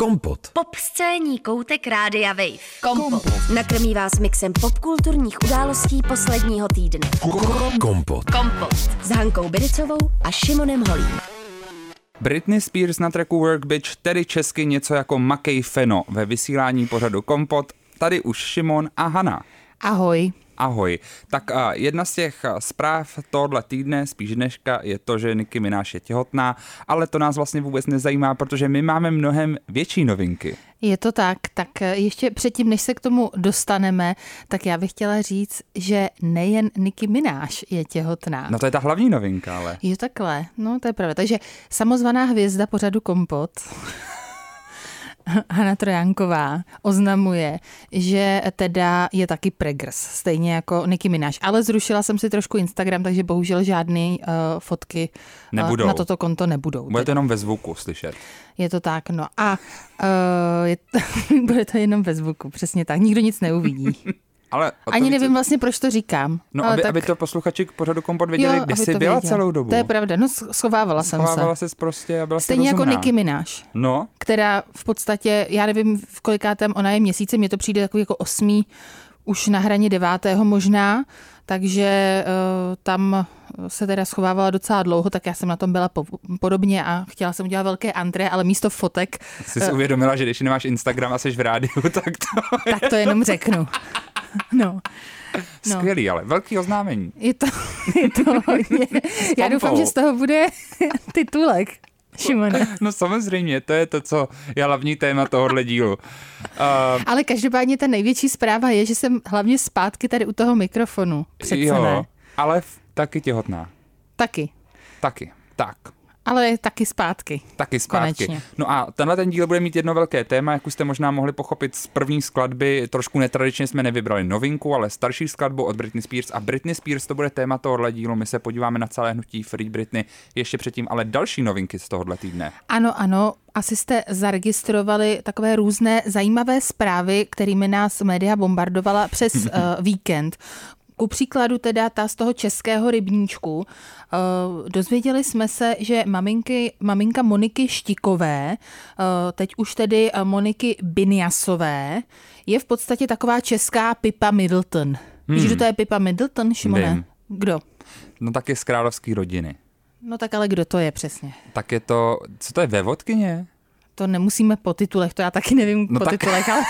Kompot. Pop scéní koutek Rádia Wave. Kompot. Nakrmí vás mixem popkulturních událostí posledního týdne. Kompot. S Hankou Biricovou a Šimonem Holím. Britney Spears na tracku Work Bitch, tedy česky něco jako Makej Feno ve vysílání pořadu Kompot. Tady už Šimon a Hana. Ahoj. Ahoj. Tak jedna z těch zpráv tohle týdne, spíš dneška, je to, že Nicki Minaj je těhotná, ale to nás vlastně vůbec nezajímá, protože my máme mnohem větší novinky. Je to tak ještě předtím, než se k tomu dostaneme, tak já bych chtěla říct, že nejen Nicki Minaj je těhotná. No to je ta hlavní novinka, ale. Jo, takhle, no to je pravda. Takže samozvaná hvězda pořadu Kompot, Hana Trojanková, oznamuje, že teda je taky pregrs, stejně jako Nicki Minaj. Ale zrušila jsem si trošku Instagram, takže bohužel žádný fotky na toto konto nebudou. Bude to jenom ve zvuku slyšet. Je to tak, no a bude to jenom ve zvuku, přesně tak. Nikdo nic neuvidí. Ale ani nevím vlastně, proč to říkám. No, aby to posluchači k pořadu Kompot věděli, kde jsi byla věděl. Celou dobu. To je pravda, no schovávala jsem se. Schovávala ses prostě a byla stejně jako Nicki Minaj, no. Která v podstatě, já nevím, v kolikátém ona je měsíce, mně to přijde takový jako 8. už na hraně 9. možná, takže tam se teda schovávala docela dlouho, tak já jsem na tom byla podobně a chtěla jsem udělat velké antré, ale místo fotek. Jsi si uvědomila, že když nemáš Instagram a jsi v rádiu, tak to jenom řeknu. No. Skvělý, ale velký oznámení. Je to hodně. Já doufám, že z toho bude titulek. Šimone. No samozřejmě, to je to, co je hlavní téma tohohle dílu. Ale každopádně ta největší zpráva je, že jsem hlavně zpátky tady u toho mikrofonu. Přece jo, ne. Ale taky těhotná. Taky. Tak. Ale taky zpátky. Konečně. No a tenhle ten díl bude mít jedno velké téma, jak už jste možná mohli pochopit z první skladby. Trošku netradičně jsme nevybrali novinku, ale starší skladbu od Britney Spears. A Britney Spears to bude téma tohohle dílu. My se podíváme na celé hnutí Free Britney ještě předtím, ale další novinky z tohohle týdne. Ano. Asi jste zaregistrovali takové různé zajímavé zprávy, kterými nás média bombardovala přes víkend. Ku příkladu teda ta z toho českého rybníčku. Dozvěděli jsme se, že maminka Moniky Štikové, teď už tedy Moniky Binjasové, je v podstatě taková česká Pippa Middleton. Víš, že to je Pippa Middleton, Šimone? Vím. Kdo? No tak je z královské rodiny. No tak ale kdo to je přesně? Tak je to, co to je, vévodkyně? To nemusíme po titulech, to já taky nevím titulech, ale...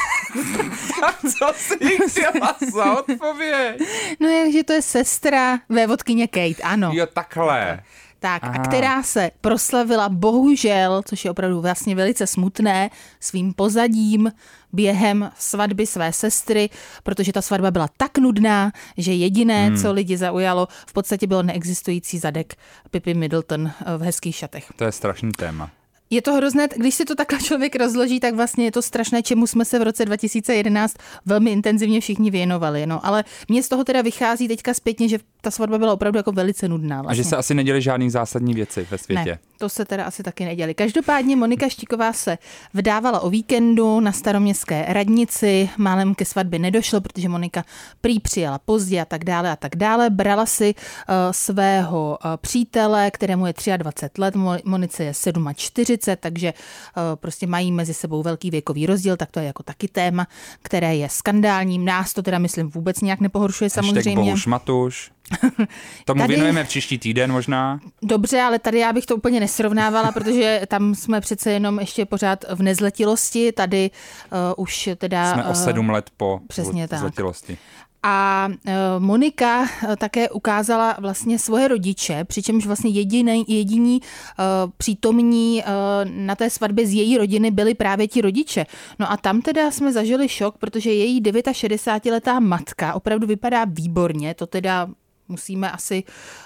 Co jsi chtěla za odpověď? No že to je sestra vévodkyně Kate, ano. Jo, takhle. Tak, a která se proslavila bohužel, což je opravdu vlastně velice smutné, svým pozadím během svatby své sestry, protože ta svatba byla tak nudná, že jediné, co lidi zaujalo, v podstatě bylo neexistující zadek Pippy Middleton v hezkých šatech. To je strašný téma. Je to hrozné, když si to takhle člověk rozloží, tak vlastně je to strašné, čemu jsme se v roce 2011 velmi intenzivně všichni věnovali. No, ale mně z toho teda vychází teďka zpětně, že ta svatba byla opravdu jako velice nudná. Vlastně. A že se asi neděly žádný zásadní věci ve světě. Ne, to se teda asi taky neděli. Každopádně Monika Štiková se vdávala o víkendu na staroměstské radnici. Málem ke svatbě nedošlo, protože Monika prý přijela pozdě a tak dále. Brala si svého přítele, kterému je 23 let, Monice je 47, takže prostě mají mezi sebou velký věkový rozdíl, tak to je jako taky téma, které je skandálním. Nás to teda, myslím, vůbec nějak nepohoršuje samozřejmě. Bohuš Matuš. Tomu věnujeme příští týden možná. Dobře, ale tady já bych to úplně nesrovnávala, protože tam jsme přece jenom ještě pořád v nezletilosti, tady už teda... Jsme o 7 let po Tak. zletilosti. A Monika také ukázala vlastně svoje rodiče, přičemž vlastně jediní přítomní na té svatbě z její rodiny byli právě ti rodiče. No a tam teda jsme zažili šok, protože její 69letá matka opravdu vypadá výborně, to teda musíme asi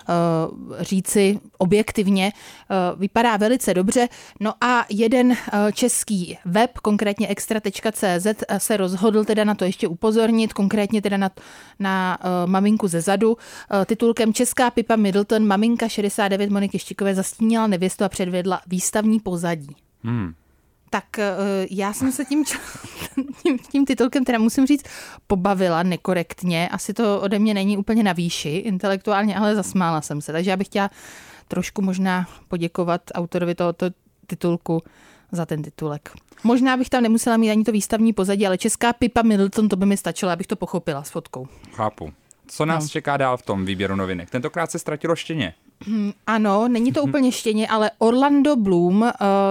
říci objektivně, vypadá velice dobře. No a jeden český web, konkrétně extra.cz, se rozhodl teda na to ještě upozornit, konkrétně teda na maminku ze zadu, titulkem Česká Pippa Middleton, maminka 69 Moniky Štikové zastínila nevěstu a předvedla výstavní pozadí. Tak já jsem se tím titulkem, teda musím říct, pobavila nekorektně. Asi to ode mě není úplně na výši intelektuálně, ale zasmála jsem se. Takže já bych chtěla trošku možná poděkovat autorovi tohoto titulku za ten titulek. Možná bych tam nemusela mít ani to výstavní pozadí, ale česká Pippa Middleton, to by mi stačilo, abych to pochopila s fotkou. Chápu. Co nás čeká dál v tom výběru novinek? Tentokrát se ztratilo štěně. Ano, není to úplně štěně, ale Orlando Bloom,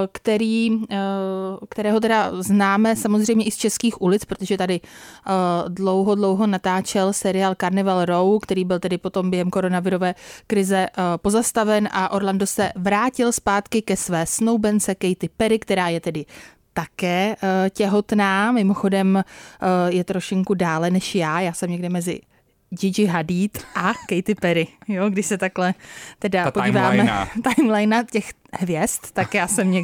kterého teda známe samozřejmě i z českých ulic, protože tady dlouho natáčel seriál Carnival Row, který byl tedy potom během koronavirové krize pozastaven a Orlando se vrátil zpátky ke své snoubence Katy Perry, která je tedy také těhotná, mimochodem je trošinku dále než já jsem někde mezi Gigi Hadid a Katy Perry. Jo, když se takhle teda podíváme timeline těch hvězd, tak já jsem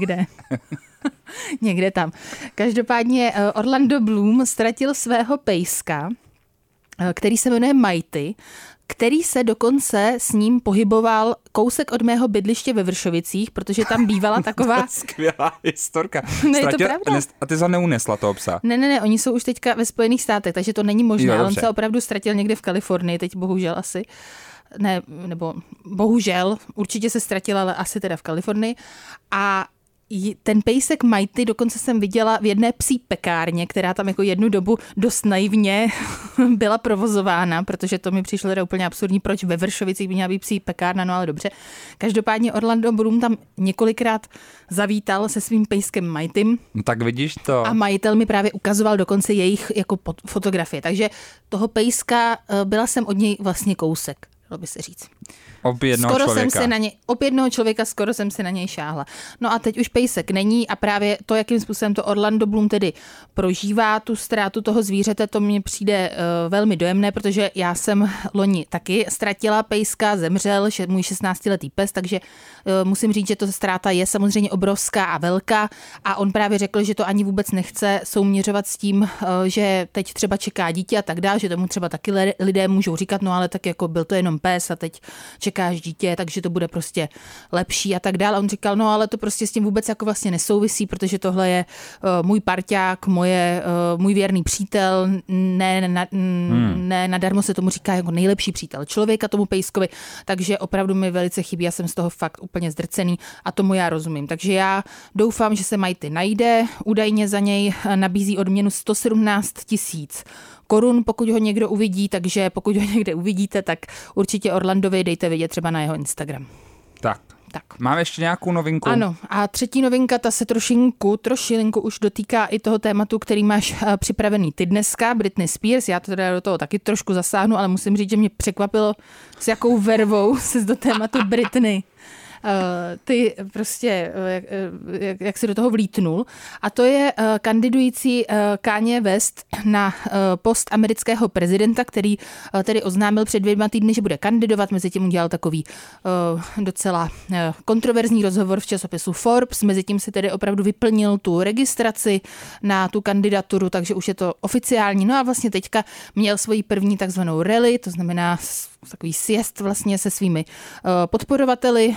někde tam. Každopádně Orlando Bloom ztratil svého pejska, který se jmenuje Mighty, který se dokonce s ním pohyboval kousek od mého bydliště ve Vršovicích, protože tam bývala taková... Skvělá historka. Ne, je to pravda. A ty neunesla toho psa? Ne, oni jsou už teďka ve Spojených státech, takže to není možné, ale on se opravdu ztratil někde v Kalifornii, teď bohužel asi. Ne, nebo bohužel, určitě se ztratil, ale asi teda v Kalifornii. A ten pejsek Mighty dokonce jsem viděla v jedné psí pekárně, která tam jako jednu dobu dost naivně byla provozována, protože to mi přišlo teda úplně absurdní, proč ve Vršovicích by měla být psí pekárna, no ale dobře. Každopádně Orlando Bloom tam několikrát zavítal se svým pejskem Mightym. No tak vidíš to. A majitel mi právě ukazoval dokonce jejich jako fotografie, takže toho pejska byla jsem od něj vlastně kousek, dalo by se říct. Ob jednoho člověka skoro jsem si na něj šáhla. No a teď už pejsek není a právě to, jakým způsobem to Orlando Bloom tedy prožívá tu ztrátu toho zvířete, to mně přijde velmi dojemné, protože já jsem loni taky ztratila pejska, zemřel můj 16letý pes, takže musím říct, že to ztráta je samozřejmě obrovská a velká a on právě řekl, že to ani vůbec nechce souměřovat s tím, že teď třeba čeká dítě a tak dále, že tomu třeba taky lidé můžou říkat, no ale tak jako byl to jenom pes a teď čekáš dítě, takže to bude prostě lepší a tak dále. On říkal, no ale to prostě s tím vůbec jako vlastně nesouvisí, protože tohle je můj parťák, můj věrný přítel, ne nadarmo se tomu říká jako nejlepší přítel člověka tomu pejskovi, takže opravdu mi velice chybí, já jsem z toho fakt úplně zdrcený a tomu já rozumím. Takže já doufám, že se Mighty najde, údajně za něj nabízí odměnu 117 000 korun, pokud ho někdo uvidí, takže pokud ho někde uvidíte, tak určitě Orlandovi dejte vědět třeba na jeho Instagram. Tak. Máme ještě nějakou novinku? Ano, a třetí novinka, ta se trošilinku už dotýká i toho tématu, který máš připravený ty dneska, Britney Spears. Já to teda do toho taky trošku zasáhnu, ale musím říct, že mě překvapilo, s jakou vervou se do tématu Britney ty prostě, jak si do toho vlítnul. A to je kandidující Kanye West na post amerického prezidenta, který tedy oznámil před 2 týdny, že bude kandidovat. Mezitím udělal takový docela kontroverzní rozhovor v časopisu Forbes. Mezitím si tedy opravdu vyplnil tu registraci na tu kandidaturu, takže už je to oficiální. No a vlastně teďka měl svoji první takzvanou rally, to znamená takový sjezd vlastně se svými podporovateli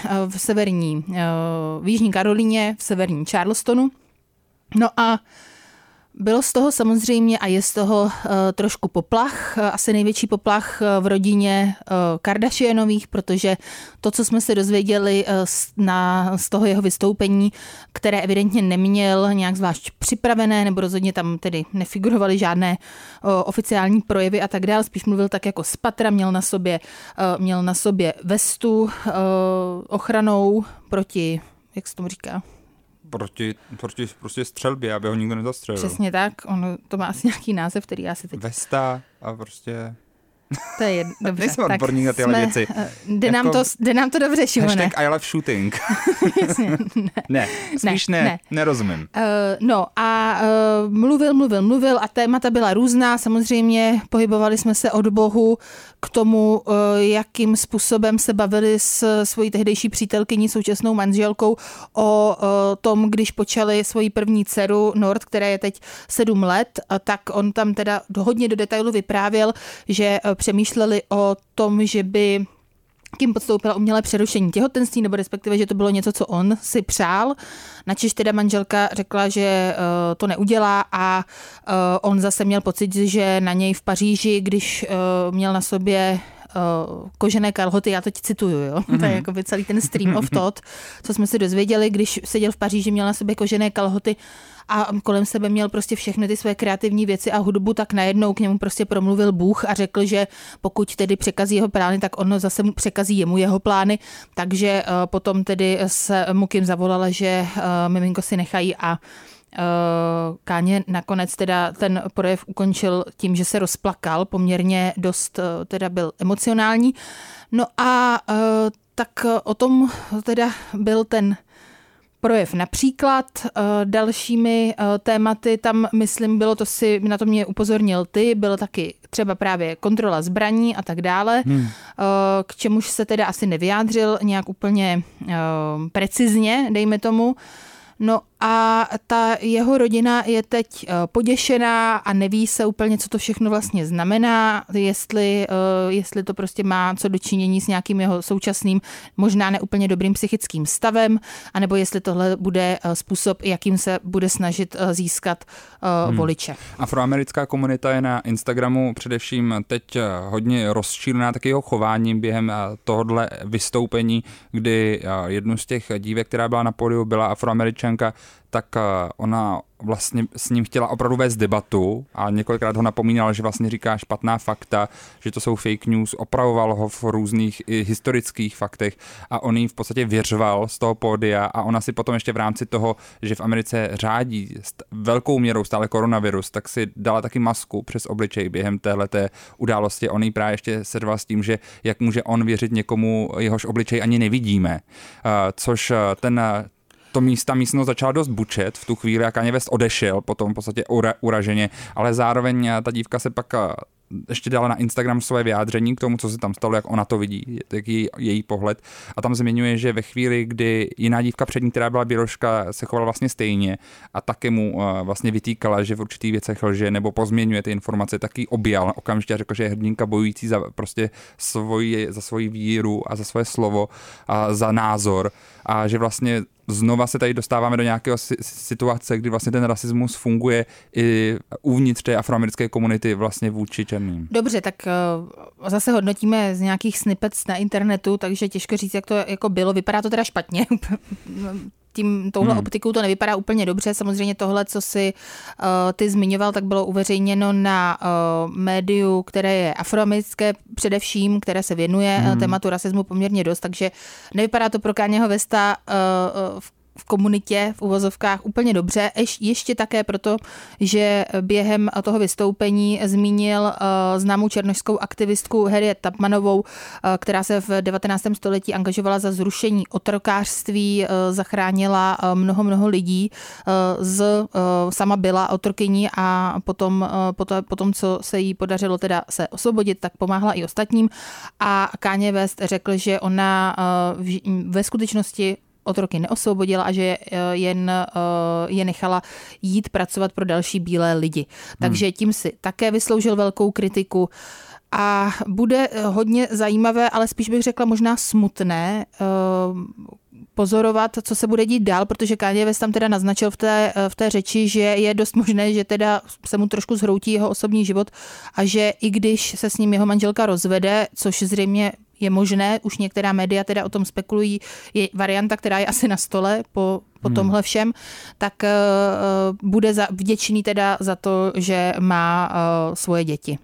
v Jižní Karolíně, v severním Charlestonu. No a bylo z toho samozřejmě a je z toho trošku poplach, asi největší poplach v rodině Kardashianových, protože to, co jsme se dozvěděli z toho jeho vystoupení, které evidentně neměl nějak zvlášť připravené, nebo rozhodně tam tedy nefigurovaly žádné oficiální projevy a tak dále, spíš mluvil tak jako z patra, měl na sobě vestu ochranou proti, jak se tomu říká? Proti prostě střelbě, aby ho nikdo nezastřelil. Přesně tak, ono to má asi nějaký název, který já si teď... Vesta a prostě... To je dobře. Nejsem odborník na tyhle věci. Jde nám to dobře, Šimone. Hashtag I love shooting. Spíš nerozumím. No a mluvil a témata byla různá. Samozřejmě pohybovali jsme se od bohu k tomu, jakým způsobem se bavili s svojí tehdejší přítelkyní, současnou manželkou o tom, když počali svoji první dceru Nord, která je teď 7 let, tak on tam teda hodně do detailu vyprávěl, že přemýšleli o tom, že by Kim podstoupila umělé přerušení těhotenství, nebo respektive, že to bylo něco, co on si přál. Načež teda manželka řekla, že to neudělá a on zase měl pocit, že na něj v Paříži, když měl na sobě kožené kalhoty, já to cituju, jo. To je jako celý ten stream of thought, co jsme se dozvěděli, když seděl v Paříži, měl na sobě kožené kalhoty a kolem sebe měl prostě všechny ty své kreativní věci a hudbu, tak najednou k němu prostě promluvil Bůh a řekl, že pokud tedy překazí jeho plány, tak ono zase překazí jemu jeho plány, takže potom tedy se mu Kim zavolala, že miminko si nechají a Káně nakonec teda ten projev ukončil tím, že se rozplakal, poměrně dost teda byl emocionální. No a tak o tom teda byl ten projev. Například dalšími tématy tam, myslím, bylo to na to mě upozornil ty, bylo taky třeba právě kontrola zbraní a tak dále, k čemuž se teda asi nevyjádřil nějak úplně precizně, dejme tomu. No a ta jeho rodina je teď poděšená a neví se úplně, co to všechno vlastně znamená, jestli to prostě má co dočinění s nějakým jeho současným, možná neúplně dobrým psychickým stavem, anebo jestli tohle bude způsob, jakým se bude snažit získat voliče. Afroamerická komunita je na Instagramu především teď hodně rozčílená taky jeho chováním během tohohle vystoupení, kdy jednu z těch dívek, která byla na pódiu, byla Afroameričanka, tak ona vlastně s ním chtěla opravdu vést debatu a několikrát ho napomínal, že vlastně říká špatná fakta, že to jsou fake news, opravoval ho v různých i historických faktech a on jí v podstatě věřoval z toho pódia a ona si potom ještě v rámci toho, že v Americe řádí velkou měrou stále koronavirus, tak si dala taky masku přes obličej během téhleté události. On jí právě ještě seřval s tím, že jak může on věřit někomu, jehož obličej ani nevidíme, což ta místnost začala dost bučet v tu chvíli a Kanye West odešel potom v podstatě uraženě, ale zároveň ta dívka se pak ještě dala na Instagram své vyjádření k tomu, co se tam stalo, jak ona to vidí, jaký její pohled. A tam zmiňuje, že ve chvíli, kdy jiná dívka před ní, která byla běložka, se chovala vlastně stejně a také mu vlastně vytýkala, že v určitých věcech lže nebo pozměňuje ty informace, tak ji objal okamžitě a řekl, že je hrdinka bojující za prostě za svoji víru a za svoje slovo a za názor a že vlastně znova se tady dostáváme do nějakého situace, kdy vlastně ten rasismus funguje i uvnitř té afroamerické komunity vlastně vůči černým. Dobře, tak zase hodnotíme z nějakých snippets na internetu, takže těžko říct, jak to jako bylo. Vypadá to teda špatně. Touhle optikou to nevypadá úplně dobře. Samozřejmě tohle, co si ty zmiňoval, tak bylo uveřejněno na médiu, které je afroamerické především, které se věnuje tématu rasismu poměrně dost, takže nevypadá to pro Kanyeho Westa v komunitě, v uvozovkách úplně dobře. Ještě také proto, že během toho vystoupení zmínil známou černošskou aktivistku Harriet Tubmanovou, která se v 19. století angažovala za zrušení otrokářství, zachránila mnoho lidí, sama byla otrokyní a potom, co se jí podařilo teda se osvobodit, tak pomáhala i ostatním a Kanye West řekl, že ona ve skutečnosti otroky neosvobodila a že jen je nechala jít pracovat pro další bílé lidi. Takže tím si také vysloužil velkou kritiku a bude hodně zajímavé, ale spíš bych řekla možná smutné pozorovat, co se bude dít dál, protože Kanye West tam teda naznačil v té řeči, že je dost možné, že teda se mu trošku zhroutí jeho osobní život a že i když se s ním jeho manželka rozvede, což zřejmě je možné, už některá média teda o tom spekulují, je varianta, která je asi na stole po tomhle všem, tak bude vděčný teda za to, že má svoje děti.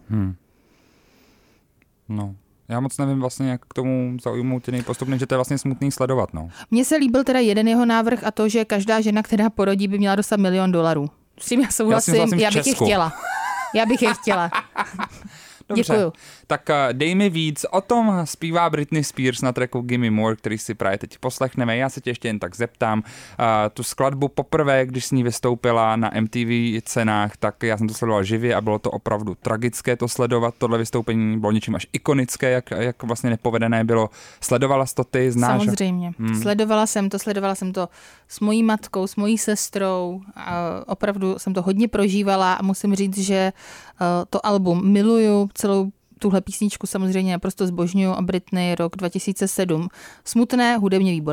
No. Já moc nevím vlastně, jak k tomu zaujmout jiný postup, že to je vlastně smutný sledovat. No. Mně se líbil teda jeden jeho návrh a to, že každá žena, která porodí, by měla dostat $1 milion. S tím já souhlasím, já bych je chtěla. Já bych je chtěla. Dobře. Děkuju. Tak dej mi víc. O tom zpívá Britney Spears na tracku Gimme More, který si právě teď poslechneme. Já se tě ještě jen tak zeptám. Tu skladbu poprvé, když s ní vystoupila na MTV cenách, tak já jsem to sledoval živě a bylo to opravdu tragické to sledovat. Tohle vystoupení bylo něčím až ikonické, jak vlastně nepovedené bylo. Sledovala jsi to ty? Znáš? Samozřejmě. Sledovala jsem to s mojí matkou, s mojí sestrou. Opravdu jsem to hodně prožívala a musím říct, že to album miluju, celou tuhle písničku samozřejmě naprosto zbožňuju a Britney rok 2007. Smutné, hudebně výborné.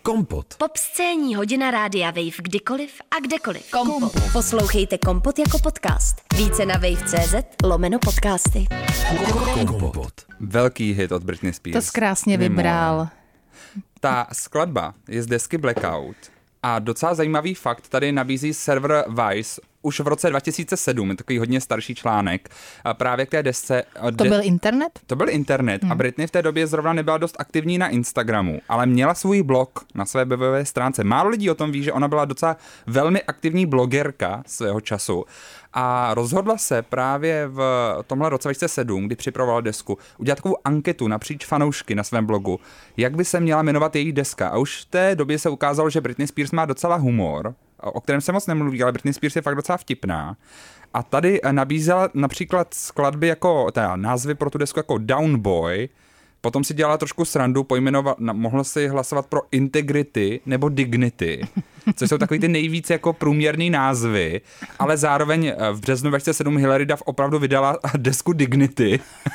Kompot. Popscénní hodina rádia Wave kdykoliv a kdekoliv. Kompot. Poslouchejte Kompot jako podcast. Více na wave.cz/podcasty. Kompot. Velký hit od Britney Spears. To jsi krásně vybral. Ta skladba je z desky Blackout a docela zajímavý fakt tady nabízí server Vice už v roce 2007, je takový hodně starší článek, a právě k té desce. To byl internet? To byl internet a Britney v té době zrovna nebyla dost aktivní na Instagramu, ale měla svůj blog na své webové stránce. Málo lidí o tom ví, že ona byla docela velmi aktivní blogerka svého času a rozhodla se právě v tomhle roce 2007, kdy připravovala desku, udělat takovou anketu napříč fanoušky na svém blogu, jak by se měla jmenovat její deska. A už v té době se ukázalo, že Britney Spears má docela humor, o kterém se moc nemluví, ale Britney Spears je fakt docela vtipná. A tady nabízela například skladby jako, teda názvy pro tu desku jako Down Boy, potom si dělala trošku srandu, mohla si hlasovat pro Integrity nebo Dignity, což jsou takový ty nejvíc jako průměrný názvy, ale zároveň v březnu 2007 Hilary Duff opravdu vydala desku Dignity.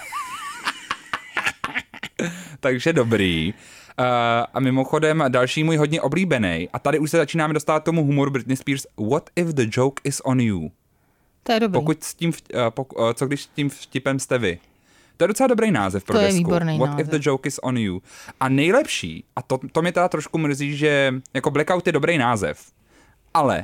Takže dobrý. A mimochodem další můj hodně oblíbený, a tady už se začínáme dostávat tomu humoru Britney Spears, What if the joke is on you? To je dobrý. Co když s tím vtipem jste vy? To je docela dobrý název pro desku. To je výborný What název. if the joke is on you? A nejlepší, a to mě teda trošku mrzí, že jako Blackout je dobrý název, ale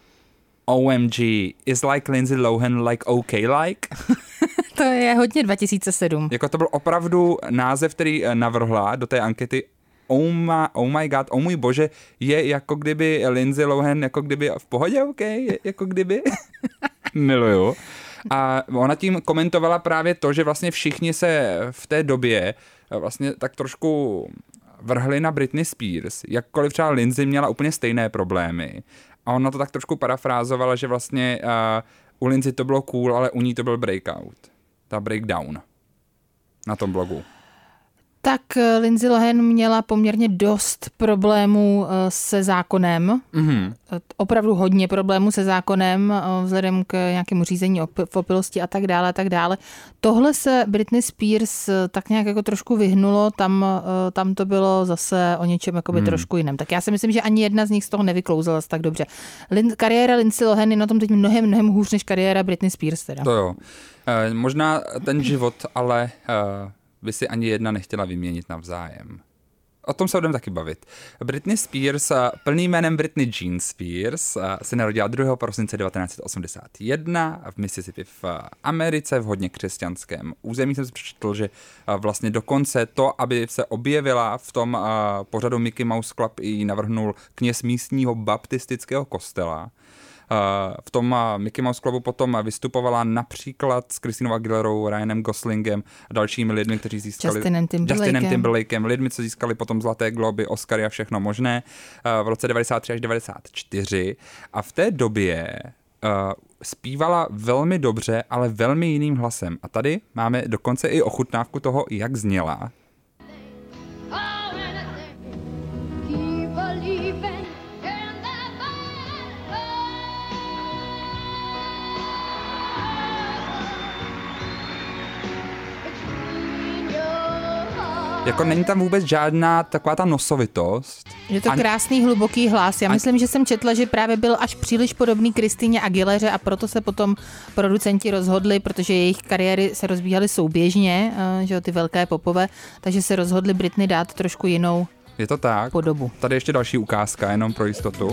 OMG is like Lindsay Lohan like OK like? To je hodně 2007. Jako to byl opravdu název, který navrhla do té ankety. Oh my god, oh můj bože, je jako kdyby Lindsay Lohan, jako kdyby v pohodě, OK, jako kdyby. Miluju. A ona tím komentovala právě to, že vlastně všichni se v té době vlastně tak trošku vrhli na Britney Spears, jakkoliv třeba Lindsay měla úplně stejné problémy. A ona to tak trošku parafrázovala, že vlastně u Lindsay to bylo cool, ale u ní to byl breakout. Ta breakdown na tom blogu. Tak Lindsay Lohan měla poměrně dost problémů se zákonem. Mm-hmm. Opravdu hodně problémů se zákonem vzhledem k nějakému řízení v opilosti a tak dále. Tohle se Britney Spears tak nějak jako trošku vyhnulo, tam to bylo zase o něčem jakoby trošku jiném. Tak já si myslím, že ani jedna z nich z toho nevyklouzala tak dobře. Kariéra Lindsay Lohan je na tom teď mnohem hůř než kariéra Britney Spears teda. To jo. Možná ten život, ale by si ani jedna nechtěla vyměnit navzájem. O tom se budeme taky bavit. Britney Spears, plným jménem Britney Jean Spears, se narodila 2. prosince 1981 v Mississippi v Americe, v hodně křesťanském území. Jsem si přečetl, že vlastně dokonce to, aby se objevila v tom pořadu Mickey Mouse Club, ji navrhnul kněz místního baptistického kostela. V tom Mickey Mouse Clubu potom vystupovala například s Christinou Aguilerou, Ryanem Goslingem a dalšími lidmi, kteří získali Justinem Timberlakem, lidmi, co získali potom Zlaté globy, Oscary a všechno možné v roce 93 až 94. A v té době zpívala velmi dobře, ale velmi jiným hlasem. A tady máme dokonce i ochutnávku toho, jak zněla. Jako není tam vůbec žádná taková ta nosovitost. Je to krásný, hluboký hlas. Já myslím, že jsem četla, že právě byl až příliš podobný Christině Aguileře a proto se potom producenti rozhodli, protože jejich kariéry se rozbíhaly souběžně, že ty velké popové, takže se rozhodli Britney dát trošku jinou je to tak? Podobu. Tady ještě další ukázka, jenom pro jistotu.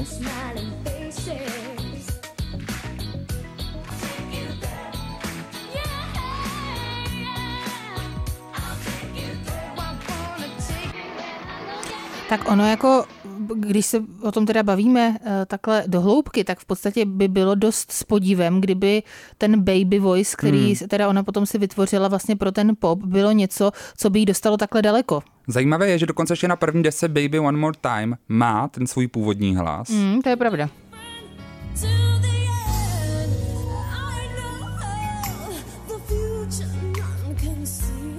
Tak ono jako, když se o tom teda bavíme takhle do hloubky, tak v podstatě by bylo dost s podívem, kdyby ten baby voice, který teda ona potom si vytvořila vlastně pro ten pop, bylo něco, co by jí dostalo takhle daleko. Zajímavé je, že dokonce ještě na první desce Baby One More Time má ten svůj původní hlas. To je pravda.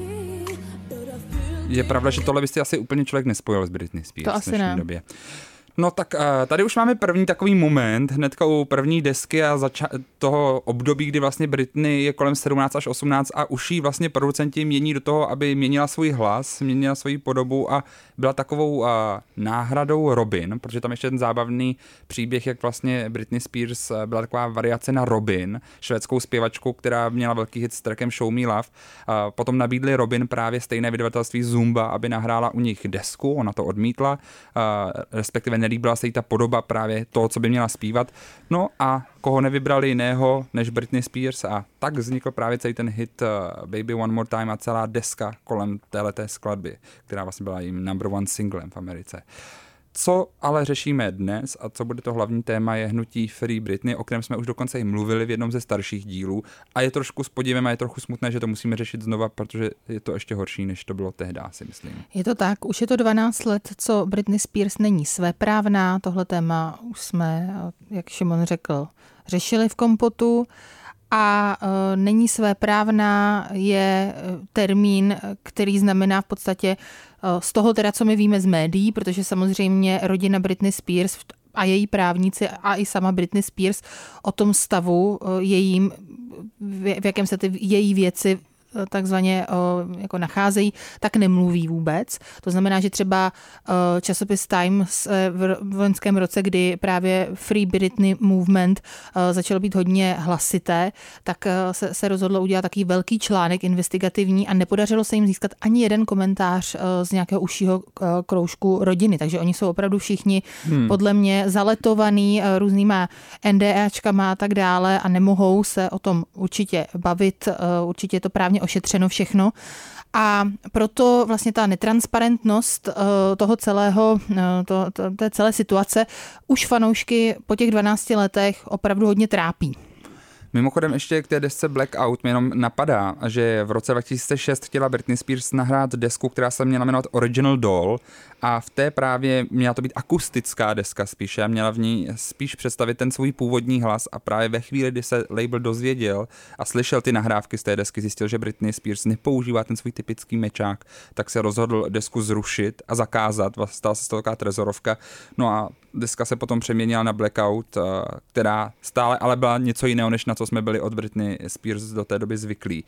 Je pravda, že tohle byste asi úplně člověk nespojil s Britney Spears to asi ne. Době. No tak tady už máme první takový moment, hnedka u první desky a toho období, kdy vlastně Britney je kolem 17 až 18 a už jí vlastně producenti mění do toho, aby měnila svůj hlas, měnila svoji podobu a byla takovou náhradou Robin, protože tam ještě ten zábavný příběh, jak vlastně Britney Spears byla taková variace na Robin, švédskou zpěvačku, která měla velký hit s trackem Show Me Love. Potom nabídli Robin právě stejné vydavatelství Zumba, aby nahrála u nich desku, ona to odmítla, respektive nelíbila se jí ta podoba právě toho, co by měla zpívat. No a koho nevybrali jiného než Britney Spears a tak vznikl právě celý ten hit Baby One More Time a celá deska kolem téhleté skladby, která vlastně byla jím number one singlem v Americe. Co ale řešíme dnes a co bude to hlavní téma je hnutí Free Britney, o kterém jsme už dokonce i mluvili v jednom ze starších dílů a je trošku s podívem a je trochu smutné, že to musíme řešit znova, protože je to ještě horší, než to bylo tehdy, si myslím. Je to tak, už je to 12 let, co Britney Spears není svéprávná, tohle téma už jsme, jak Šimon řekl, řešili v Kompotu. A není svéprávná je termín, který znamená v podstatě z toho teda, co my víme z médií, protože samozřejmě rodina Britney Spears a její právníci a i sama Britney Spears o tom stavu jejím, v jakém se ty její věci takzvaně jako nacházejí, tak nemluví vůbec. To znamená, že třeba časopis Times v loňském roce, kdy právě Free Britney Movement začalo být hodně hlasité, tak se rozhodlo udělat takový velký článek investigativní a nepodařilo se jim získat ani jeden komentář z nějakého užšího kroužku rodiny. Takže oni jsou opravdu všichni podle mě zaletovaný různýma NDAčkama a tak dále a nemohou se o tom určitě bavit. Určitě je to právně ošetřeno všechno. A proto vlastně ta netransparentnost toho celého, té celé situace už fanoušky po těch 12 letech opravdu hodně trápí. Mimochodem ještě k té desce Blackout mě jenom napadá, že v roce 2006 chtěla Britney Spears nahrát desku, která se měla jmenovat Original Doll a v té právě měla to být akustická deska spíše a měla v ní spíš představit ten svůj původní hlas a právě ve chvíli, kdy se label dozvěděl a slyšel ty nahrávky z té desky, zjistil, že Britney Spears nepoužívá ten svůj typický mečák, tak se rozhodl desku zrušit a zakázat, stala se to taková trezorovka. No a deska se potom přeměnila na Blackout, která stále ale byla něco jiného, než na co jsme byli od Britney Spears do té doby zvyklí.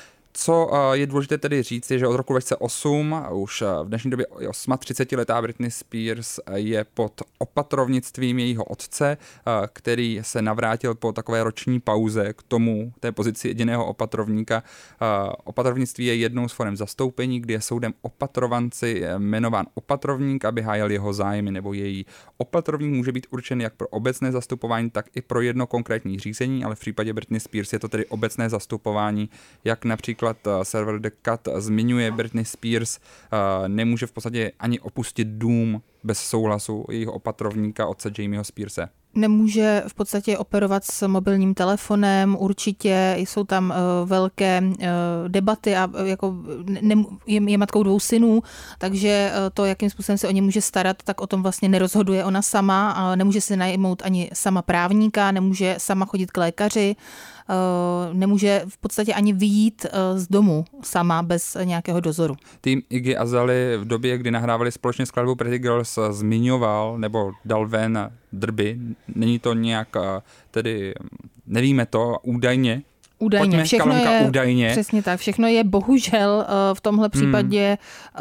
Co je důležité tedy říct, je, že od roku 2008, už v dnešní době 38letá Britney Spears je pod opatrovnictvím jejího otce, který se navrátil po takové roční pauze k té pozici jediného opatrovníka. Opatrovnictví je jednou z forem zastoupení, kdy je soudem opatrovanci jmenován opatrovník, aby hájil jeho zájmy nebo její. Opatrovník může být určen jak pro obecné zastupování, tak i pro jedno konkrétní řízení, ale v případě Britney Spears je to tedy obecné zastupování, jak například server The Cut zmiňuje, Britney Spears nemůže v podstatě ani opustit dům bez souhlasu jejího opatrovníka otce Jamieho Spearse. Nemůže v podstatě operovat s mobilním telefonem, určitě jsou tam velké debaty a jako je matkou 2 synů, takže to, jakým způsobem se o ně může starat, tak o tom vlastně nerozhoduje ona sama, nemůže si najmout ani sama právníka, nemůže sama chodit k lékaři, nemůže v podstatě ani vyjít z domu sama bez nějakého dozoru. Tým Iggy Azalea v době, kdy nahrávali společně skladbu Pretty Girls, zmiňoval nebo dal ven drby. Není to nějak, tedy nevíme to, údajně. Údajně, všechno je, údajně. Přesně tak, všechno je bohužel v tomhle případě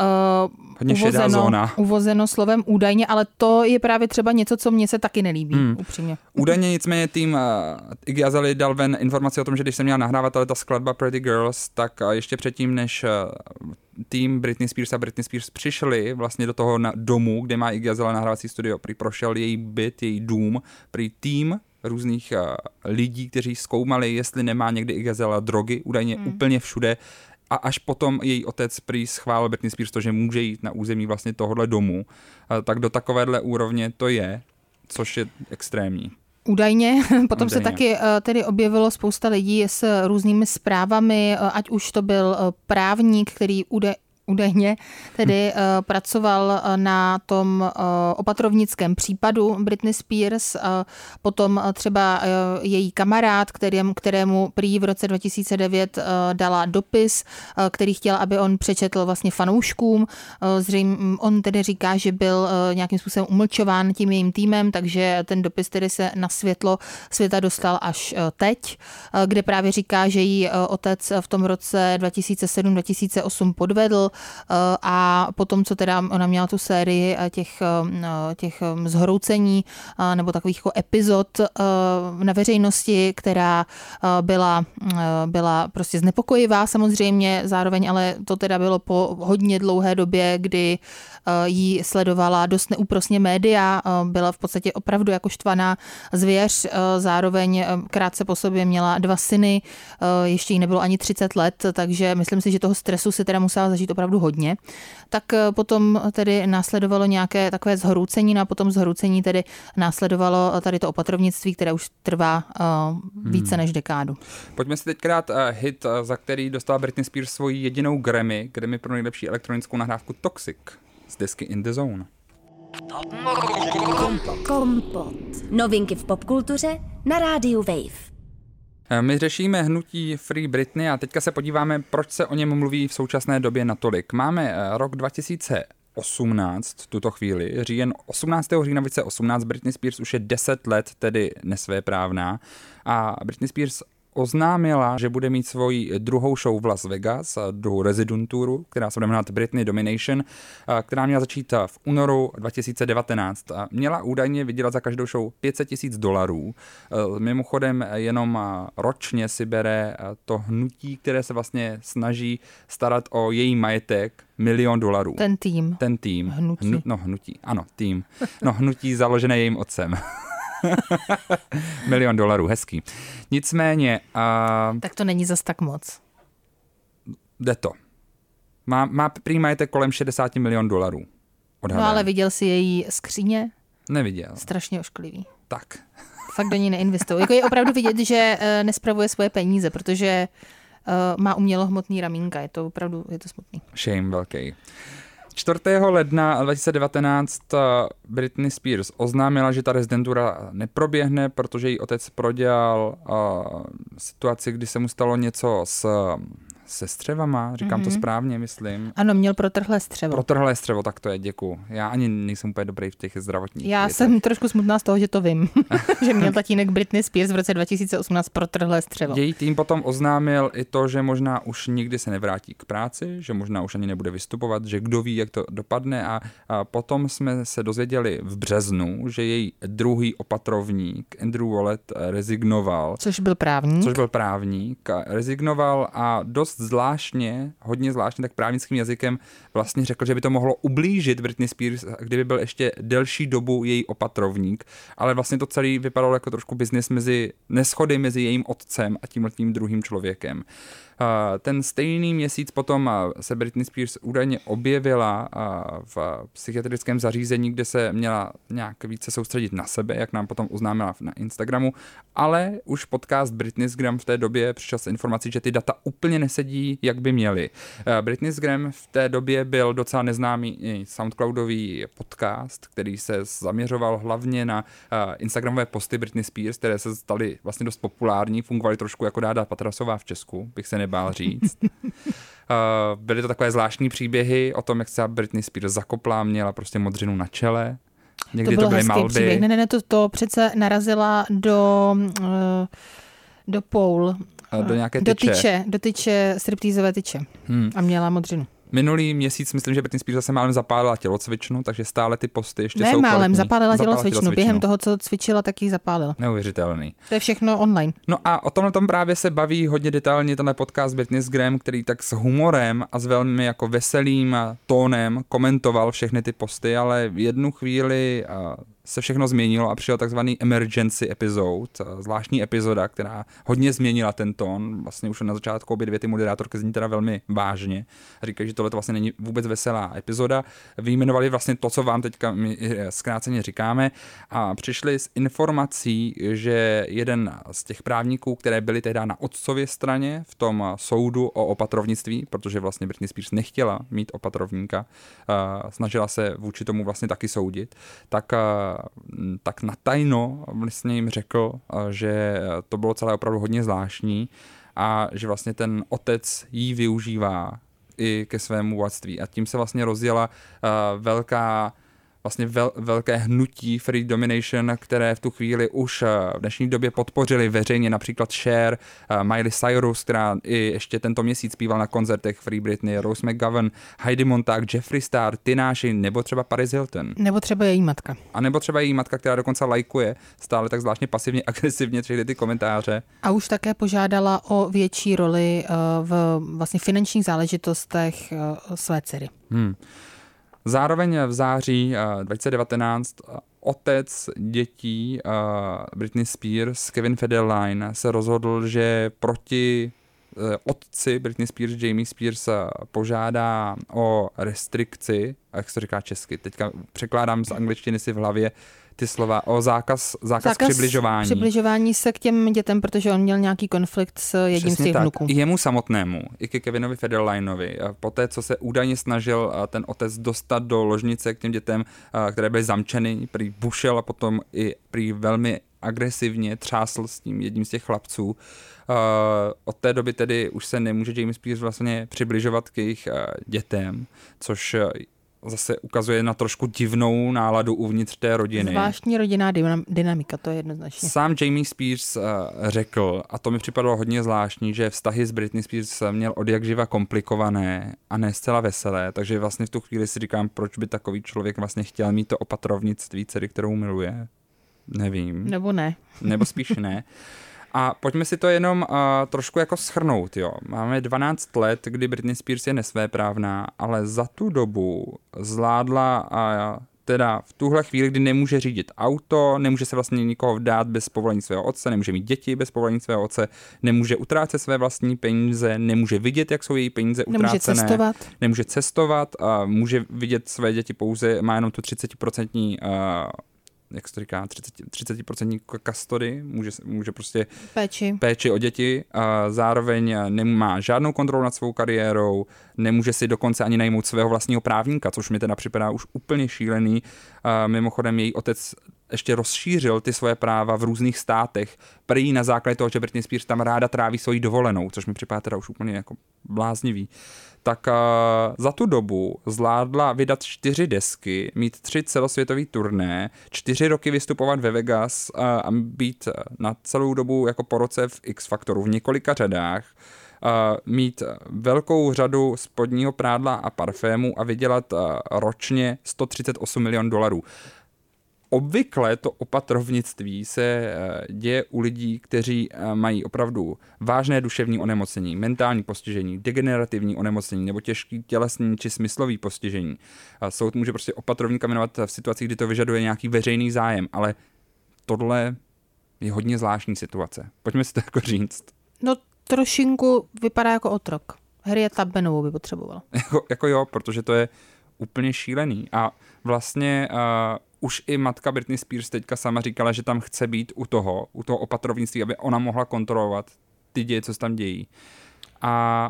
uvozeno slovem údajně, ale to je právě třeba něco, co mně se taky nelíbí, upřímně. Údajně nicméně tým Iggy Azalea dal ven informaci o tom, že když se měla nahrávat ta skladba Pretty Girls, tak ještě předtím, než tým Britney Spears a Britney Spears přišli vlastně do toho domu, kde má Iggy Azalea nahrávací studio, prý prošel její byt, její dům, prý tým různých lidí, kteří zkoumali, jestli nemá někdy Iggy Azalea drogy, údajně úplně všude. A až potom její otec prý schválil Britney Spears to, že může jít na území vlastně tohohle domu, tak do takovéhle úrovně to je, což je extrémní. Údajně. Potom se taky tedy objevilo spousta lidí s různými zprávami, ať už to byl právník, který údajně tedy pracoval na tom opatrovnickém případu Britney Spears, potom třeba její kamarád, kterému prý v roce 2009 dala dopis, který chtěl, aby on přečetl vlastně fanouškům. Zřejmě on tedy říká, že byl nějakým způsobem umlčován tím jejím týmem, takže ten dopis tedy se na světlo světa dostal až teď, kde právě říká, že jí otec v tom roce 2007-2008 podvedl a potom, co teda ona měla tu sérii těch zhroucení nebo takových jako epizod na veřejnosti, která byla prostě znepokojivá samozřejmě, zároveň ale to teda bylo po hodně dlouhé době, kdy jí sledovala dost neúprosně média, byla v podstatě opravdu jako štvaná zvěř, zároveň krátce po sobě měla 2 syny, ještě jí nebylo ani 30 let, takže myslím si, že toho stresu si teda musela zažít opravdu hodně. Tak potom tedy následovalo nějaké takové zhroucení, no a potom zhroucení tedy následovalo tady to opatrovnictví, které už trvá více než dekádu. Pojďme si teď dát hit, za který dostala Britney Spears svoji jedinou Grammy pro nejlepší elektronickou nahrávku Toxic z desky In the Zone. Kompot. Novinky v popkultuře na rádiu Wave. My řešíme hnutí Free Britney a teďka se podíváme, proč se o něm mluví v současné době natolik. Máme rok 2018, tuto chvíli, 18. října 2018, Britney Spears už je 10 let tedy nesvéprávná a Britney Spears oznámila, že bude mít svoji druhou show v Las Vegas, druhou rezidenturu, která se bude jmenovat Britney Domination, která měla začít v únoru 2019. Měla údajně vydělat za každou show $500,000. Mimochodem jenom ročně si bere to hnutí, které se vlastně snaží starat o její majetek, $1 milion. Ten tým. Hnutí. Hnutí. Ano, tým. Hnutí založené jejím otcem. $1 milion, hezký. Nicméně... Tak to není zas tak moc. Jde to. Má prý majetek kolem $60 milionů. No ale viděl jsi její skříně? Neviděl. Strašně ošklivý. Tak. Fakt do ní neinvestují. Jako je opravdu vidět, že nespravuje svoje peníze, protože má umělohmotný ramínka. Je to smutný. Shame velký. 4. ledna 2019 Britney Spears oznámila, že ta rezidentura neproběhne, protože její otec prodělal situaci, kdy se mu stalo něco se střevama, říkám to správně, myslím. Ano, měl protrhlé střevo. Protrhlé střevo, tak to je, děkuju. Já ani nejsem úplně dobrý v těch zdravotních Já věcech. jsem trošku smutná z toho, že to vím. Že měl tatínek Britney Spears v roce 2018 protrhlé střevo. Její tým potom oznámil i to, že možná už nikdy se nevrátí k práci, že možná už ani nebude vystupovat, že kdo ví, jak to dopadne a potom jsme se dozvěděli v březnu, že její druhý opatrovník Andrew Wallet rezignoval. Což byl právník. Rezignoval a dost hodně zvláštně, tak právnickým jazykem vlastně řekl, že by to mohlo ublížit Britney Spears, kdyby byl ještě delší dobu její opatrovník, ale vlastně to celé vypadalo jako trošku biznis neshody mezi jejím otcem a tímhletím druhým člověkem. Ten stejný měsíc potom se Britney Spears údajně objevila v psychiatrickém zařízení, kde se měla nějak více soustředit na sebe, jak nám potom oznámila na Instagramu, ale už podcast Britney's Gram v té době přišel s informací, že ty data úplně nesedí, jak by měly. Britney's Gram v té době byl docela neznámý soundcloudový podcast, který se zaměřoval hlavně na instagramové posty Britney Spears, které se staly vlastně dost populární, fungovaly trošku jako Dáda Patrasová v Česku, bych se nebál říct. Byly to takové zvláštní příběhy o tom, jak se Britney Spears zakopla, měla prostě modřinu na čele. Někdy to byly malby. Příběh. Ne, to přece narazila do poul. Do nějaké tyče. Do tyče, striptýzové tyče. A měla modřinu. Minulý měsíc myslím, že Britney Spears zase málem zapálila tělocvičnu, takže stále ty posty ještě jsou kvalitní. Málem zapálila tělocvičnu. Během toho, co cvičila, tak ji zapálila. Neuvěřitelný. To je všechno online. No a o tomhle tom právě se baví hodně detailně tenhle podcast Britney's Gram, který tak s humorem a s velmi jako veselým tónem komentoval všechny ty posty, ale v jednu chvíli se všechno změnilo a přijel takzvaný emergency episode, zvláštní epizoda, která hodně změnila ten tón. Vlastně už na začátku obě dvě ty moderátorky zní teda velmi vážně. Říkají, že tohle to vlastně není vůbec veselá epizoda. Vyjmenovali vlastně to, co vám teďka my zkráceně říkáme a přišli s informací, že jeden z těch právníků, které byly tehdy na otcově straně v tom soudu o opatrovnictví, protože vlastně Britney Spears nechtěla mít opatrovníka, snažila se vůči tomu vlastně taky soudit, tak natajno vlastně jim řekl, že to bylo celé opravdu hodně zvláštní a že vlastně ten otec jí využívá i ke svému bohatství. A tím se vlastně rozjela velké hnutí Free Domination, které v tu chvíli už v dnešní době podpořili veřejně, například Cher, Miley Cyrus, která i ještě tento měsíc zpíval na koncertech Free Britney, Rose McGowan, Heidi Montag, Jeffree Star, Tinashe, nebo třeba Paris Hilton. Nebo třeba její matka. A nebo třeba její matka, která dokonce lajkuje stále tak zvláštně pasivně, agresivně všechny ty komentáře. A už také požádala o větší roli v vlastně finančních záležitostech své dcery. Zároveň v září 2019 otec dětí Britney Spears, Kevin Federline, se rozhodl, že proti otci Britney Spears, Jamie Spears, požádá o restrikci, jak se to říká česky, teďka překládám z angličtiny si v hlavě ty slova, o zákaz přibližování. Přibližování se k těm dětem, protože on měl nějaký konflikt s jedním Přesně z těch tak. vnuků. I jemu samotnému, i ke Kevinovi Federlinovi. Poté, co se údajně snažil ten otec dostat do ložnice k těm dětem, které byly zamčeny, prý bušel a potom i prý velmi agresivně třásl s tím jedním z těch chlapců. Od té doby tedy už se nemůže Jamie Spears vlastně přibližovat k jejich dětem, což zase ukazuje na trošku divnou náladu uvnitř té rodiny. Zvláštní rodinná dynamika, to je jednoznačně. Sám Jamie Spears řekl, a to mi připadalo hodně zvláštní, že vztahy s Britney Spears měl odjakživa komplikované a ne zcela veselé, takže vlastně v tu chvíli si říkám, proč by takový člověk vlastně chtěl mít to opatrovnictví dcery, kterou miluje. Nevím. Nebo ne. Nebo spíš ne. A pojďme si to jenom trošku jako shrnout, jo. Máme 12 let, kdy Britney Spears je nesvéprávná, ale za tu dobu zvládla teda v tuhle chvíli, kdy nemůže řídit auto, nemůže se vlastně nikoho vdát bez povolení svého otce, nemůže mít děti bez povolení svého otce, nemůže utrácet své vlastní peníze, nemůže vidět, jak jsou její peníze utrácené. Nemůže cestovat a může vidět své děti pouze, má jenom tu 30%, jak se to říká, 30% custody, může prostě péči o děti, a zároveň nemá žádnou kontrolu nad svou kariérou, nemůže si dokonce ani najmout svého vlastního právníka, což mi teda připadá už úplně šílený. Mimochodem její otec ještě rozšířil ty svoje práva v různých státech, prý na základě toho, že Britney Spears tam ráda tráví svoji dovolenou, což mi připadá teda už úplně jako bláznivý. Tak za tu dobu zvládla vydat 4 desky, mít 3 celosvětový turné, 4 roky vystupovat ve Vegas a být na celou dobu jako po roce v X Factoru v několika řadách, mít velkou řadu spodního prádla a parfému a vydělat ročně $138 milionů. Obvykle to opatrovnictví se děje u lidí, kteří mají opravdu vážné duševní onemocnění, mentální postižení, degenerativní onemocnění nebo těžký tělesný či smyslový postižení. Soud může prostě opatrovníka jmenovat v situacích, kdy to vyžaduje nějaký veřejný zájem, ale tohle je hodně zvláštní situace. Pojďme si to jako říct. No trošinku vypadá jako otrok. Harriet Tubmanovou by potřeboval. Jako jo, protože to je úplně šílený. A vlastně už i matka Britney Spears teďka sama říkala, že tam chce být u toho opatrovnictví, aby ona mohla kontrolovat ty děje, co se tam dějí. A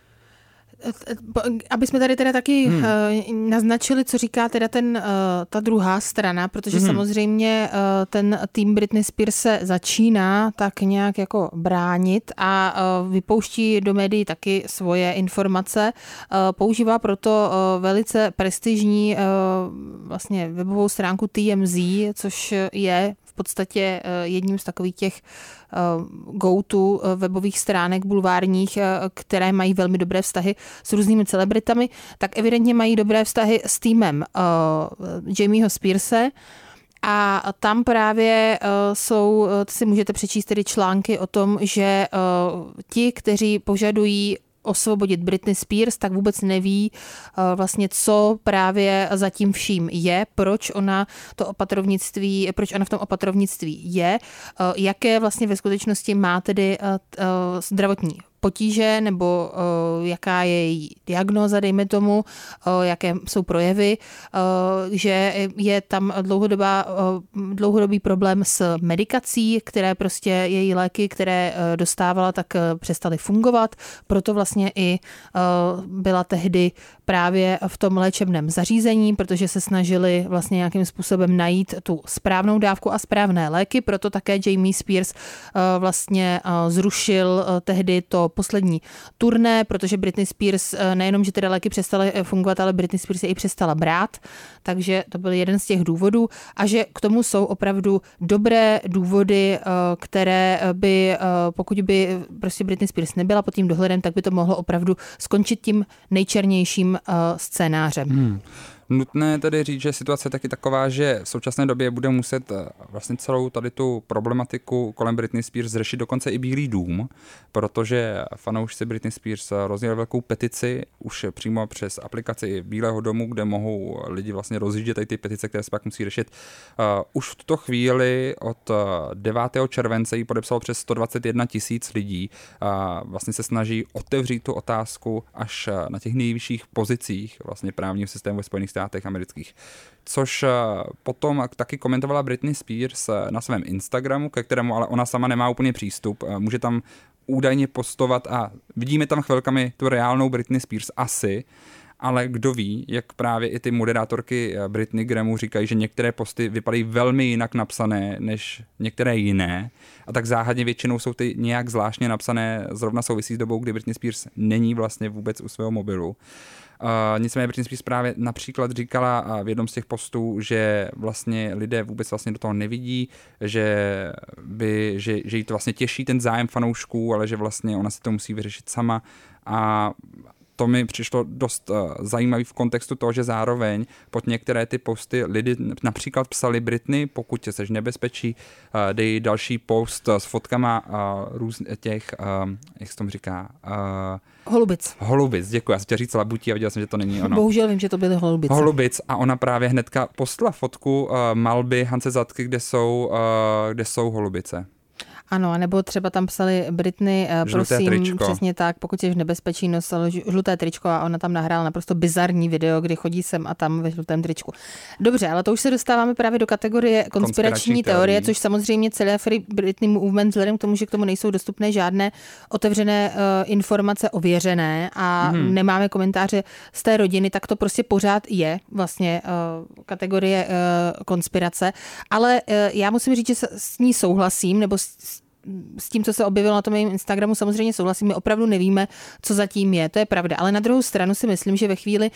aby jsme tady teda taky naznačili, co říká teda ta druhá strana, protože samozřejmě ten tým Britney Spears se začíná tak nějak jako bránit a vypouští do médií taky svoje informace. Používá proto velice prestižní vlastně webovou stránku TMZ, což je v podstatě jedním z takových těch go-to webových stránek bulvárních, které mají velmi dobré vztahy s různými celebritami, tak evidentně mají dobré vztahy s týmem Jamieho Spearse a tam právě si můžete přečíst tedy články o tom, že ti, kteří požadují osvobodit Britney Spears, tak vůbec neví vlastně, co právě za tím vším je, proč ona v tom opatrovnictví je, jaké vlastně ve skutečnosti má tedy zdravotní potíže, nebo jaká je její diagnóza, dejme tomu, jaké jsou projevy, že je tam dlouhodobý problém s medikací, které prostě její léky, které dostávala, tak přestaly fungovat, proto vlastně i byla tehdy právě v tom léčebném zařízení, protože se snažili vlastně nějakým způsobem najít tu správnou dávku a správné léky, proto také Jamie Spears vlastně zrušil tehdy to poslední turné, protože Britney Spears nejenom, že teda léky přestaly fungovat, ale Britney Spears je i přestala brát, takže to byl jeden z těch důvodů a že k tomu jsou opravdu dobré důvody, které by, pokud by prostě Britney Spears nebyla pod tím dohledem, tak by to mohlo opravdu skončit tím nejčernějším scénářem. Nutné tedy říct, že situace je taky taková, že v současné době bude muset vlastně celou tady tu problematiku kolem Britney Spears řešit dokonce i Bílý dům, protože fanoušci Britney Spears rozjeli velkou petici už přímo přes aplikaci Bílého domu, kde mohou lidi vlastně rozjíždět tady ty petice, které se pak musí řešit. Už v tuto chvíli od 9. července ji podepsalo přes 121 000 lidí. Vlastně se snaží otevřít tu otázku až na těch nejvyšších pozicích vlastně právního systému ve Spojených státech amerických. Což potom taky komentovala Britney Spears na svém Instagramu, ke kterému ale ona sama nemá úplně přístup. Může tam údajně postovat a vidíme tam chvilkami tu reálnou Britney Spears asi, ale kdo ví, jak právě i ty moderátorky Britney Gramu říkají, že některé posty vypadají velmi jinak napsané než některé jiné a tak záhadně většinou jsou ty nějak zvláštně napsané, zrovna souvisí s dobou, kdy Britney Spears není vlastně vůbec u svého mobilu. Nicméně Britney Spears právě například říkala v jednom z těch postů, že vlastně lidé vůbec vlastně do toho nevidí, že jí to vlastně těší ten zájem fanoušků, ale že vlastně ona si to musí vyřešit sama a to mi přišlo dost zajímavý v kontextu toho, že zároveň pod některé ty posty lidi například psali Britney, pokud jsi v nebezpečí, dej další post s fotkama těch, jak se tomu říká? Holubic, děkuji. Já jsem chtěl říct labutí a viděl jsem, že to není ono. Bohužel vím, že to byly holubice. Holubic a ona právě hnedka postla fotku malby Hance Zadky, kde jsou holubice. Ano, nebo třeba tam psali Britney, prosím, tričko. Přesně tak, pokud jsi v nebezpečí, nosil žluté tričko a ona tam nahrála naprosto bizarní video, kdy chodí sem a tam ve žlutém tričku. Dobře, ale to už se dostáváme právě do kategorie konspirační teorie, což samozřejmě celé Free Britney Movement, vzhledem k tomu, že k tomu nejsou dostupné žádné otevřené informace ověřené a nemáme komentáře z té rodiny, tak to prostě pořád je vlastně kategorie konspirace. Ale já musím říct, že s ní souhlasím, nebo s tím, co se objevilo na tom mém Instagramu, samozřejmě souhlasím, my opravdu nevíme, co zatím je, to je pravda. Ale na druhou stranu si myslím, že ve chvíli,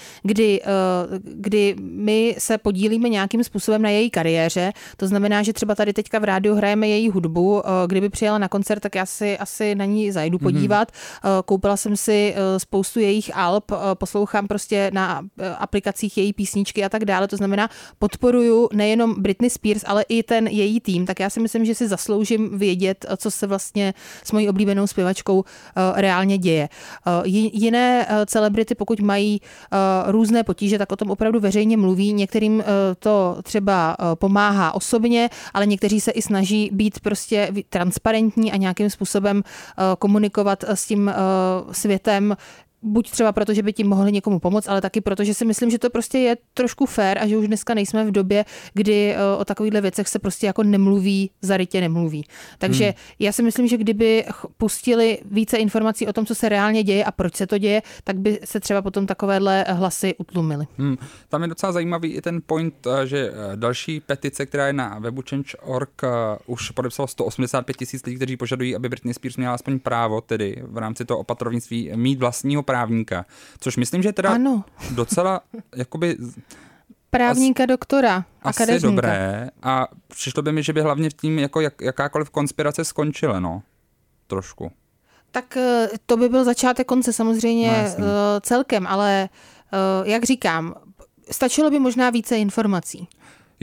kdy my se podílíme nějakým způsobem na její kariéře, to znamená, že třeba tady teďka v rádiu hrajeme její hudbu, kdyby přijela na koncert, tak já si asi na ní zajdu podívat. Koupila jsem si spoustu jejich alb, poslouchám prostě na aplikacích její písničky a tak dále, to znamená, podporuju nejenom Britney Spears, ale i ten její tým, tak já si myslím, že si zasloužím vědět, co se vlastně s mojí oblíbenou zpěvačkou reálně děje. Jiné celebrity, pokud mají různé potíže, tak o tom opravdu veřejně mluví. Některým to třeba pomáhá osobně, ale někteří se i snaží být prostě transparentní a nějakým způsobem komunikovat s tím světem, buď třeba proto, že by tím mohli někomu pomoct, ale taky proto, že si myslím, že to prostě je trošku fair a že už dneska nejsme v době, kdy o takovýchhle věcech se prostě jako nemluví, zarytě nemluví. Takže já si myslím, že kdyby pustili více informací o tom, co se reálně děje a proč se to děje, tak by se třeba potom takovéhle hlasy utlumily. Tam je docela zajímavý i ten point, že další petice, která je na webu Change.org, už podepsalo 185 000 lidí, kteří požadují, aby Britney Spears měla aspoň právo, tedy v rámci toho opatrovnictví, mít vlastního právníka, což myslím, že teda docela jakoby právníka, doktora, asi dobré a přišlo by mi, že by hlavně v tím jako jakákoliv konspirace skončila, no. Trošku. Tak to by byl začátek konce samozřejmě celkem, ale jak říkám, stačilo by možná více informací. Jo.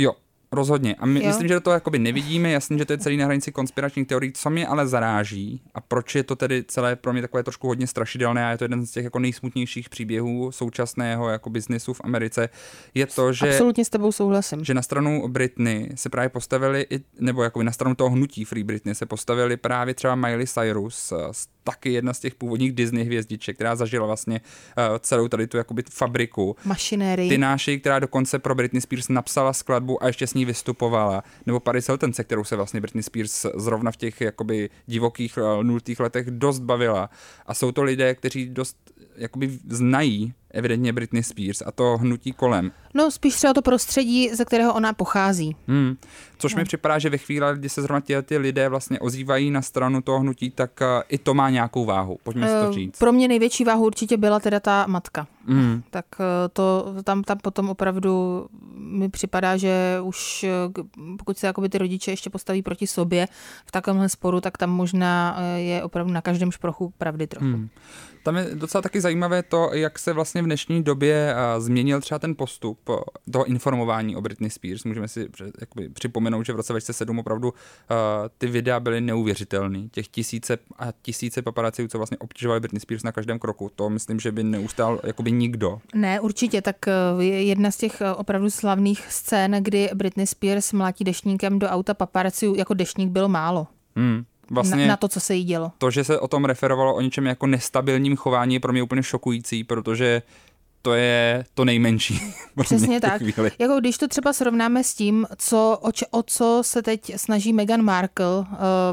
Rozhodně. A myslím, že to jakoby nevidíme, jasně, že to je celý na hranici konspiračních teorií. Co mě ale zaráží a proč je to tedy celé pro mě takové trošku hodně strašidelné a je to jeden z těch jako nejsmutnějších příběhů současného jako biznisu v Americe, je to, že absolutně s tebou souhlasím. Že na stranu Britney se právě postavili nebo jako na stranu toho hnutí Free Britney se postavili právě třeba Miley Cyrus, taky jedna z těch původních Disney hvězdiček, která zažila vlastně celou tady tu jakoby fabriku. Mašinérii. Tináši, která dokonce pro Britney Spears napsala skladbu a ještě s ní vystupovala. Nebo Paris Hilton, se kterou se vlastně Britney Spears zrovna v těch jakoby divokých 0. letech dost bavila. A jsou to lidé, kteří dost jakoby znají evidentně Britney Spears a to hnutí kolem. No spíš třeba to prostředí, ze kterého ona pochází. Což mi připadá, že ve chvíli, kdy se zrovna ty lidé vlastně ozývají na stranu toho hnutí, tak i to má nějakou váhu. Pojďme si to říct. Pro mě největší váhu určitě byla teda ta matka. Tak to tam potom opravdu mi připadá, že už pokud se jakoby ty rodiče ještě postaví proti sobě v takovémhle sporu, tak tam možná je opravdu na každém šprochu pravdy trochu. Tam je docela taky zajímavé to, jak se vlastně v dnešní době změnil třeba ten postup toho informování o Britney Spears. Můžeme si připomenout, že v roce 2007 opravdu ty videa byly neuvěřitelné. Těch tisíce paparazziů, co vlastně obtěžovali Britney Spears na každém kroku. To myslím, že by neustál jakoby nikdo. Ne, určitě. Tak jedna z těch opravdu slavných scén, kdy Britney Spears mlátí deštníkem do auta paparazziů, jako deštník bylo málo. Vlastně na to, co se jí dělo. To, že se o tom referovalo o něčem jako nestabilním chování, je pro mě úplně šokující, protože to je to nejmenší. Přesně tak. Jako když to třeba srovnáme s tím, o co se teď snaží Meghan Markle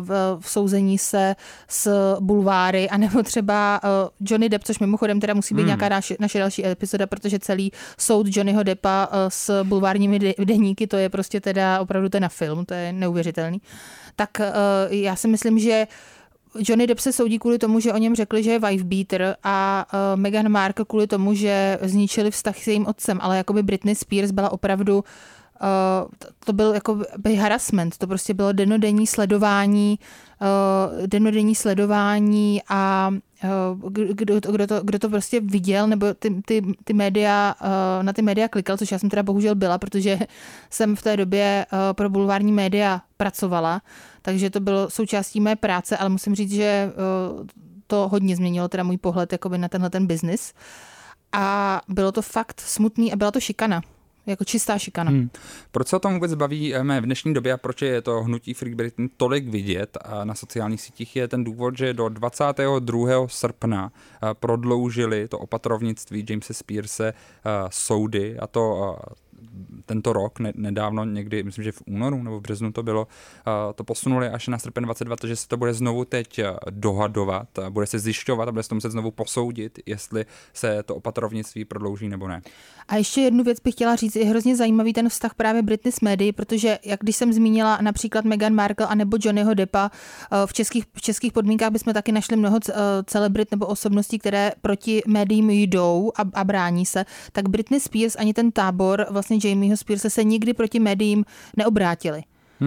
v souzení se s bulváry, anebo třeba Johnny Depp, což mimochodem teda musí být nějaká naše další epizoda, protože celý soud Johnnyho Deppa s bulvárními deníky, to je prostě teda opravdu ten na film, to je neuvěřitelný. Tak já si myslím, že Johnny Depp se soudí kvůli tomu, že o něm řekli, že je wife beater a Meghan Markle kvůli tomu, že zničili vztah s jejím otcem, ale jakoby Britney Spears byla opravdu, to byl jako harassment, to prostě bylo dennodenní sledování a kdo to prostě viděl, nebo ty média, na ty média klikal, což já jsem teda bohužel byla, protože jsem v té době pro bulvární média pracovala, takže to bylo součástí mé práce, ale musím říct, že to hodně změnilo teda můj pohled jakoby na tenhle ten biznis a bylo to fakt smutný a byla to šikana. Jako čistá šikana. Proč se o tom vůbec bavíme v dnešní době a proč je to hnutí Free Britney tolik vidět a na sociálních sítích je ten důvod, že do 22. srpna prodloužili to opatrovnictví Jamese Spearse soudy a to tento rok, nedávno někdy, myslím, že v únoru nebo v březnu to bylo, to posunuli až na srpen 22, takže se to bude znovu teď dohadovat, bude se zjišťovat a bude se to muset znovu posoudit, jestli se to opatrovnictví prodlouží nebo ne. A ještě jednu věc bych chtěla říct, je hrozně zajímavý ten vztah právě Britney s médií, protože jak když jsem zmínila například Meghan Markle a nebo Johnnyho Deppa, v českých podmínkách bychom taky našli mnoho celebrit nebo osobností, které proti médiím jdou a brání se, tak Britney Spears ani ten tábor vlastně Jamieho Spearse se nikdy proti médiím neobrátili.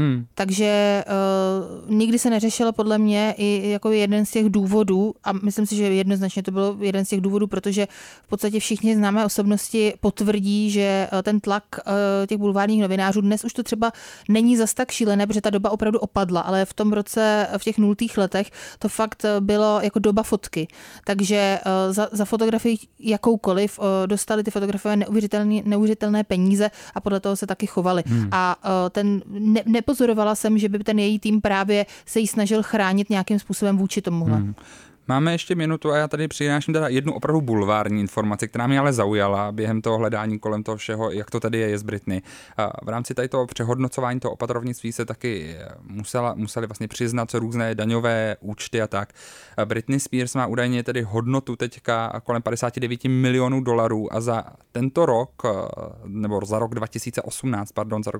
Takže nikdy se neřešilo podle mě i jako jeden z těch důvodů a myslím si, že jednoznačně to bylo jeden z těch důvodů, protože v podstatě všichni známé osobnosti potvrdí, že ten tlak těch bulvárních novinářů dnes už to třeba není zas tak šílené, protože ta doba opravdu opadla, ale v tom roce, v těch 0. letech to fakt bylo jako doba fotky. Takže za fotografii jakoukoliv dostali ty fotografové neuvěřitelné peníze a podle toho se taky chovali. A ten nepozorovala jsem, že by ten její tým právě se jí snažil chránit nějakým způsobem vůči tomuhle. Máme ještě minutu a já tady přináším teda jednu opravdu bulvární informaci, která mě ale zaujala během toho hledání kolem toho všeho, jak to tady je s Britney. V rámci tady toho přehodnocování toho opatrovnictví se taky museli vlastně přiznat různé daňové účty a tak. Britney Spears má údajně tedy hodnotu teďka kolem $59 milionů a za tento rok, nebo za rok 2018,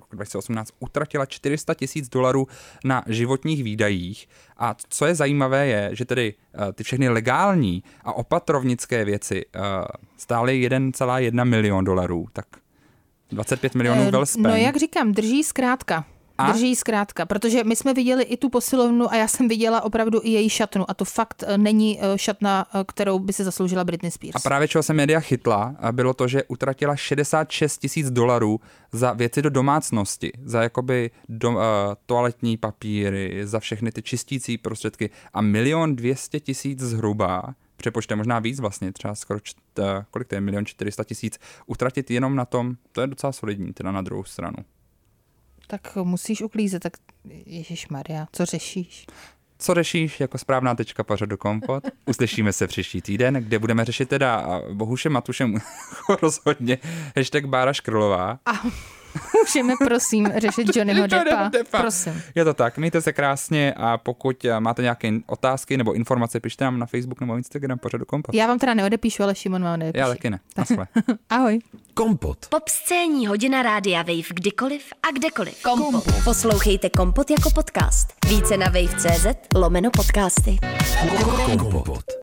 utratila $400,000 na životních výdajích. A co je zajímavé je, že tedy ty všechny legální a opatrovnické věci stály $1,1 milion, tak 25 milionů well spent. No jak říkám, drží zkrátka. Drží zkrátka, protože my jsme viděli i tu posilovnu a já jsem viděla opravdu i její šatnu a to fakt není šatna, kterou by si zasloužila Britney Spears. A právě čeho se média chytla, bylo to, že utratila $66 000 za věci do domácnosti, za jakoby toaletní papíry, za všechny ty čistící prostředky a 1 200 000 zhruba, přepočte možná víc vlastně, třeba skoro kolik to je, 1 400 000 utratit jenom na tom, to je docela solidní, teda na druhou stranu. Tak musíš uklízet, tak ježišmarja, co řešíš? Co řešíš jako správná tečka pořadu Kompot? Uslyšíme se příští týden, kde budeme řešit teda Bohušem Matušem rozhodně hashtag Bára Škrlová. A můžeme prosím řešit Johnnyho Deppa. Prosím. Je to tak, mějte se krásně a pokud máte nějaké otázky nebo informace, pište nám na Facebook nebo Instagram pořadu Kompot. Já vám teda neodepíšu, ale Šimon vám odepíše. Já taky ne. Naschle. Ahoj. Kompot. Popscénní hodina Rádia Wave kdykoliv a kdekoliv. Kompot. Poslouchejte Kompot jako podcast. Více na wave.cz/podcasty. Kompot.